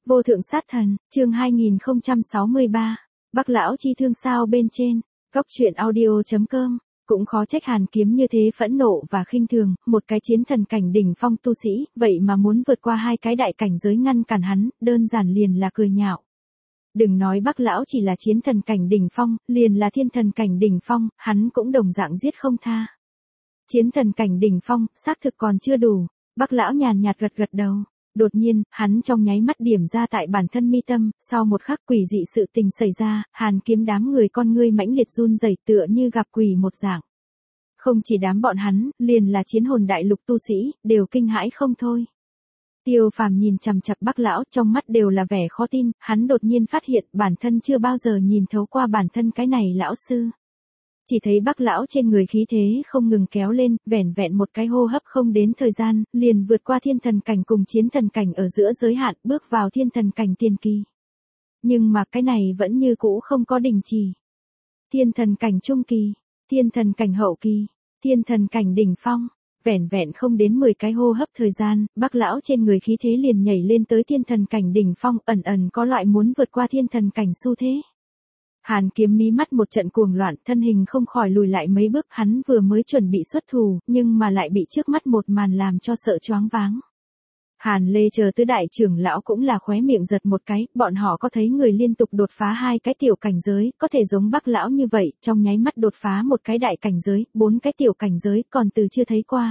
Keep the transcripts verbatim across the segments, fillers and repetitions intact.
Vô thượng sát thần, chương hai nghìn không trăm sáu mươi ba. Bác lão chi thương sao bên trên. Góc truyện audio chấm com. Cũng khó trách Hàn Kiếm như thế phẫn nộ và khinh thường, một cái chiến thần cảnh đỉnh phong tu sĩ, vậy mà muốn vượt qua hai cái đại cảnh giới ngăn cản hắn, đơn giản liền là cười nhạo. Đừng nói Bác lão chỉ là chiến thần cảnh đỉnh phong, liền là thiên thần cảnh đỉnh phong, hắn cũng đồng dạng giết không tha. Chiến thần cảnh đỉnh phong, xác thực còn chưa đủ. Bác lão nhàn nhạt gật gật đầu. Đột nhiên, hắn trong nháy mắt điểm ra tại bản thân mi tâm, sau một khắc quỷ dị sự tình xảy ra, Hàn Kiếm đám người con ngươi mãnh liệt run rẩy tựa như gặp quỷ một dạng. Không chỉ đám bọn hắn, liền là chiến hồn đại lục tu sĩ, đều kinh hãi không thôi. Tiêu Phàm nhìn chằm chằm Bác lão, trong mắt đều là vẻ khó tin, hắn đột nhiên phát hiện bản thân chưa bao giờ nhìn thấu qua bản thân cái này lão sư. Chỉ thấy Bác lão trên người khí thế không ngừng kéo lên, vẻn vẹn một cái hô hấp không đến thời gian, liền vượt qua thiên thần cảnh cùng chiến thần cảnh ở giữa giới hạn, bước vào thiên thần cảnh tiền kỳ. Nhưng mà cái này vẫn như cũ không có đình chỉ. Thiên thần cảnh trung kỳ, thiên thần cảnh hậu kỳ, thiên thần cảnh đỉnh phong, vẻn vẹn không đến mười cái hô hấp thời gian, Bác lão trên người khí thế liền nhảy lên tới thiên thần cảnh đỉnh phong, ẩn ẩn có loại muốn vượt qua thiên thần cảnh xu thế. Hàn Kiếm mí mắt một trận cuồng loạn, thân hình không khỏi lùi lại mấy bước, hắn vừa mới chuẩn bị xuất thủ, nhưng mà lại bị trước mắt một màn làm cho sợ choáng váng. Hàn Lê chờ tứ đại trưởng lão cũng là khóe miệng giật một cái, bọn họ có thấy người liên tục đột phá hai cái tiểu cảnh giới, có thể giống Bác lão như vậy, trong nháy mắt đột phá một cái đại cảnh giới, bốn cái tiểu cảnh giới, còn từ chưa thấy qua.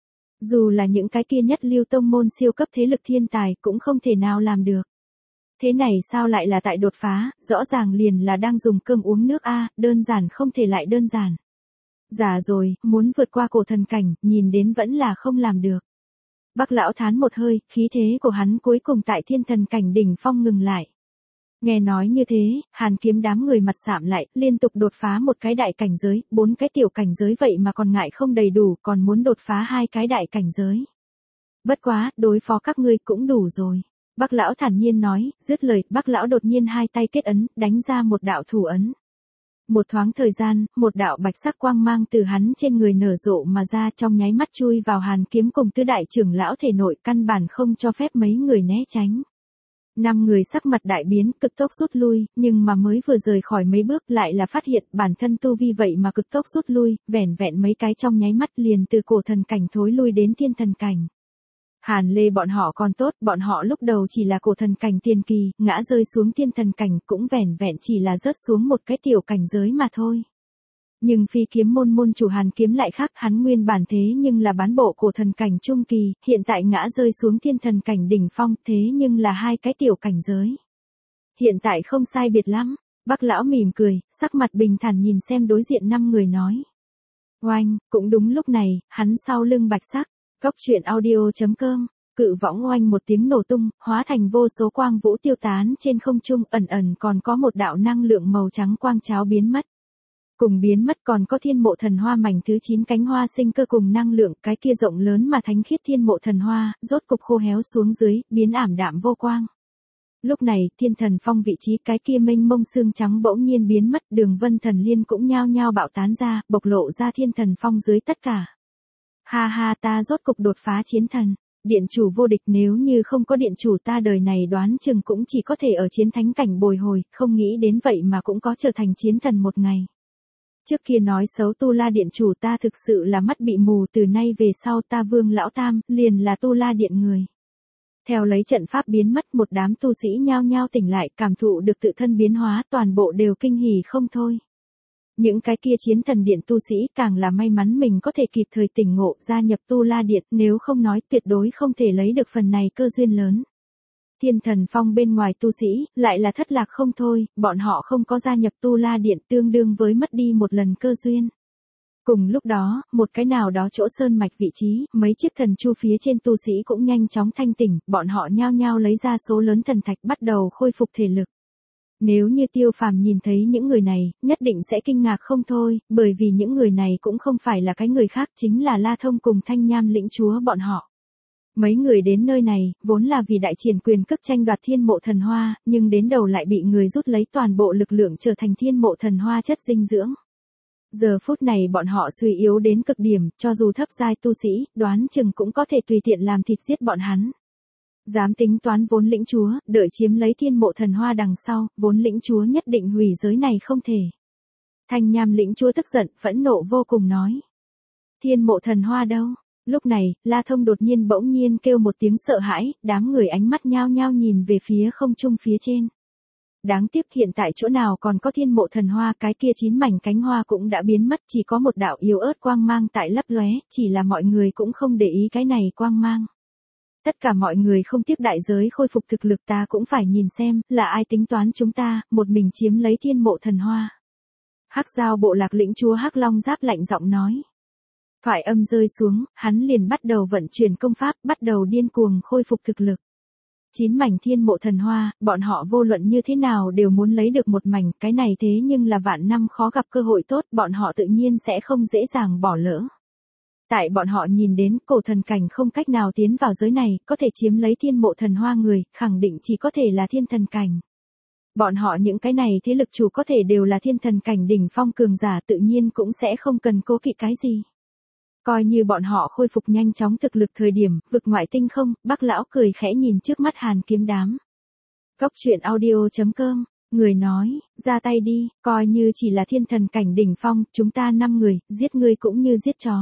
Dù là những cái kia nhất lưu tông môn siêu cấp thế lực thiên tài cũng không thể nào làm được. Thế này sao lại là tại đột phá, rõ ràng liền là đang dùng cơm uống nước a, đơn giản không thể lại đơn giản. Già rồi, muốn vượt qua cổ thần cảnh, nhìn đến vẫn là không làm được. Bác lão thán một hơi, khí thế của hắn cuối cùng tại thiên thần cảnh đỉnh phong ngừng lại. Nghe nói như thế, Hàn Kiếm đám người mặt sạm lại, liên tục đột phá một cái đại cảnh giới, bốn cái tiểu cảnh giới vậy mà còn ngại không đầy đủ, còn muốn đột phá hai cái đại cảnh giới. Bất quá, đối phó các ngươi cũng đủ rồi. Bác lão thản nhiên nói, dứt lời, Bác lão đột nhiên hai tay kết ấn, đánh ra một đạo thủ ấn. Một thoáng thời gian, một đạo bạch sắc quang mang từ hắn trên người nở rộ mà ra, trong nháy mắt chui vào Hàn Kiếm cùng tứ đại trưởng lão thể nội, căn bản không cho phép mấy người né tránh. Năm người sắc mặt đại biến, cực tốc rút lui, nhưng mà mới vừa rời khỏi mấy bước lại là phát hiện bản thân tu vi vậy mà cực tốc rút lui, vẻn vẹn mấy cái trong nháy mắt liền từ cổ thần cảnh thối lui đến thiên thần cảnh. Hàn Lê bọn họ còn tốt, bọn họ lúc đầu chỉ là cổ thần cảnh tiền kỳ, ngã rơi xuống thiên thần cảnh cũng vẻn vẹn chỉ là rớt xuống một cái tiểu cảnh giới mà thôi. Nhưng Phi Kiếm môn môn chủ Hàn Kiếm lại khác, hắn nguyên bản thế nhưng là bán bộ cổ thần cảnh trung kỳ, hiện tại ngã rơi xuống thiên thần cảnh đỉnh phong, thế nhưng là hai cái tiểu cảnh giới. Hiện tại không sai biệt lắm, Bác lão mỉm cười, sắc mặt bình thản nhìn xem đối diện năm người nói. Oanh, cũng đúng lúc này, hắn sau lưng bạch sắc. Góc truyện audio chấm com, cự võng oanh một tiếng nổ tung, hóa thành vô số quang vũ tiêu tán trên không trung, ẩn ẩn còn có một đạo năng lượng màu trắng quang cháo biến mất. Cùng biến mất còn có thiên mộ thần hoa mảnh thứ chín cánh hoa sinh cơ cùng năng lượng, cái kia rộng lớn mà thánh khiết thiên mộ thần hoa, rốt cục khô héo xuống dưới, biến ảm đạm vô quang. Lúc này, thiên thần phong vị trí cái kia mênh mông xương trắng bỗng nhiên biến mất, đường vân thần liên cũng nhao nhao bạo tán ra, bộc lộ ra thiên thần phong dưới tất cả. Ha ha, ta rốt cục đột phá chiến thần, điện chủ vô địch, nếu như không có điện chủ ta đời này đoán chừng cũng chỉ có thể ở chiến thánh cảnh bồi hồi, không nghĩ đến vậy mà cũng có trở thành chiến thần một ngày. Trước kia nói xấu Tu La điện chủ ta thực sự là mắt bị mù, từ nay về sau ta Vương lão tam, liền là Tu La điện người. Theo lấy trận pháp biến mất, một đám tu sĩ nhao nhao tỉnh lại, cảm thụ được tự thân biến hóa, toàn bộ đều kinh hỉ không thôi. Những cái kia chiến thần điện tu sĩ càng là may mắn mình có thể kịp thời tỉnh ngộ gia nhập Tu La điện, nếu không nói tuyệt đối không thể lấy được phần này cơ duyên lớn. Thiên thần phong bên ngoài tu sĩ, lại là thất lạc không thôi, bọn họ không có gia nhập Tu La điện tương đương với mất đi một lần cơ duyên. Cùng lúc đó, một cái nào đó chỗ sơn mạch vị trí, mấy chiếc thần chu phía trên tu sĩ cũng nhanh chóng thanh tỉnh, bọn họ nhao nhao lấy ra số lớn thần thạch bắt đầu khôi phục thể lực. Nếu như Tiêu Phàm nhìn thấy những người này, nhất định sẽ kinh ngạc không thôi, bởi vì những người này cũng không phải là cái người khác, chính là La Thông cùng Thanh Nham lĩnh chúa bọn họ. Mấy người đến nơi này, vốn là vì đại triển quyền cước tranh đoạt thiên mộ thần hoa, nhưng đến đầu lại bị người rút lấy toàn bộ lực lượng trở thành thiên mộ thần hoa chất dinh dưỡng. Giờ phút này bọn họ suy yếu đến cực điểm, cho dù thấp giai tu sĩ, đoán chừng cũng có thể tùy tiện làm thịt giết bọn hắn. Dám tính toán vốn lĩnh chúa, đợi chiếm lấy thiên mộ thần hoa đằng sau, vốn lĩnh chúa nhất định hủy giới này không thể. Thanh nham lĩnh chúa tức giận, phẫn nộ vô cùng nói. Thiên mộ thần hoa đâu? Lúc này, La Thông đột nhiên bỗng nhiên kêu một tiếng sợ hãi, đám người ánh mắt nhao nhao nhìn về phía không trung phía trên. Đáng tiếc hiện tại chỗ nào còn có thiên mộ thần hoa, cái kia chín mảnh cánh hoa cũng đã biến mất, chỉ có một đạo yếu ớt quang mang tại lấp lóe, chỉ là mọi người cũng không để ý cái này quang mang. Tất cả mọi người không tiếc đại giới khôi phục thực lực, ta cũng phải nhìn xem, là ai tính toán chúng ta, một mình chiếm lấy thiên mộ thần hoa. Hắc Giao bộ lạc lĩnh chúa Hắc Long Giáp lạnh giọng nói. Thoại âm rơi xuống, hắn liền bắt đầu vận chuyển công pháp, bắt đầu điên cuồng khôi phục thực lực. Chín mảnh thiên mộ thần hoa, bọn họ vô luận như thế nào đều muốn lấy được một mảnh, cái này thế nhưng là vạn năm khó gặp cơ hội tốt, bọn họ tự nhiên sẽ không dễ dàng bỏ lỡ. Tại bọn họ nhìn đến cổ thần cảnh không cách nào tiến vào giới này, có thể chiếm lấy thiên mộ thần hoa người, khẳng định chỉ có thể là thiên thần cảnh. Bọn họ những cái này thế lực chủ có thể đều là thiên thần cảnh đỉnh phong cường giả, tự nhiên cũng sẽ không cần cố kỵ cái gì. Coi như bọn họ khôi phục nhanh chóng thực lực thời điểm, vực ngoại tinh không, Bác lão cười khẽ nhìn trước mắt Hàn Kiếm đám. Cốc truyện audio chấm com, người nói, ra tay đi, coi như chỉ là thiên thần cảnh đỉnh phong, chúng ta năm người, giết ngươi cũng như giết chó.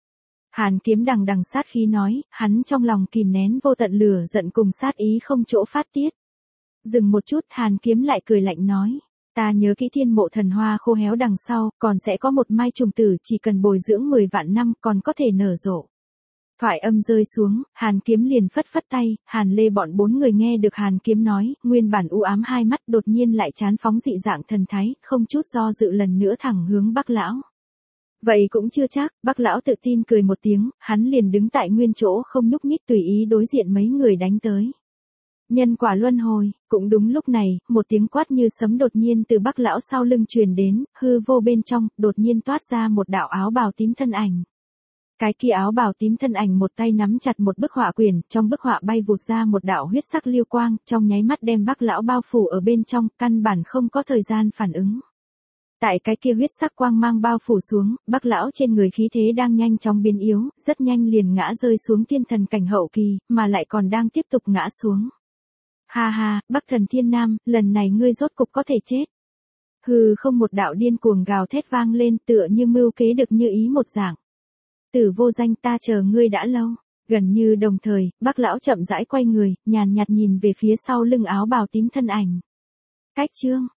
Hàn Kiếm đằng đằng sát khí nói, hắn trong lòng kìm nén vô tận lửa giận cùng sát ý không chỗ phát tiết. Dừng một chút, Hàn Kiếm lại cười lạnh nói. Ta nhớ kỹ thiên mộ thần hoa khô héo đằng sau, còn sẽ có một mai trùng tử, chỉ cần bồi dưỡng mười vạn năm còn có thể nở rộ. Thoại âm rơi xuống, Hàn Kiếm liền phất phất tay, Hàn Lê bọn bốn người nghe được Hàn Kiếm nói, nguyên bản u ám hai mắt đột nhiên lại chán phóng dị dạng thần thái, không chút do dự lần nữa thẳng hướng Bác lão. Vậy cũng chưa chắc, Bác lão tự tin cười một tiếng, hắn liền đứng tại nguyên chỗ không nhúc nhích tùy ý đối diện mấy người đánh tới. Nhân quả luân hồi, cũng đúng lúc này, một tiếng quát như sấm đột nhiên từ Bác lão sau lưng truyền đến, hư vô bên trong, đột nhiên toát ra một đạo áo bào tím thân ảnh. Cái kia áo bào tím thân ảnh một tay nắm chặt một bức họa quyển, trong bức họa bay vụt ra một đạo huyết sắc lưu quang, trong nháy mắt đem Bác lão bao phủ ở bên trong, căn bản không có thời gian phản ứng. Tại cái kia huyết sắc quang mang bao phủ xuống, Bác lão trên người khí thế đang nhanh chóng biến yếu, rất nhanh liền ngã rơi xuống thiên thần cảnh hậu kỳ, mà lại còn đang tiếp tục ngã xuống. Ha ha, Bắc thần thiên nam, lần này ngươi rốt cục có thể chết. Hừ, không, một đạo điên cuồng gào thét vang lên, tựa như mưu kế được như ý một dạng. Tử vô danh, ta chờ ngươi đã lâu. Gần như đồng thời, Bác lão chậm rãi quay người, nhàn nhạt nhìn về phía sau lưng áo bào tím thân ảnh. Cách chương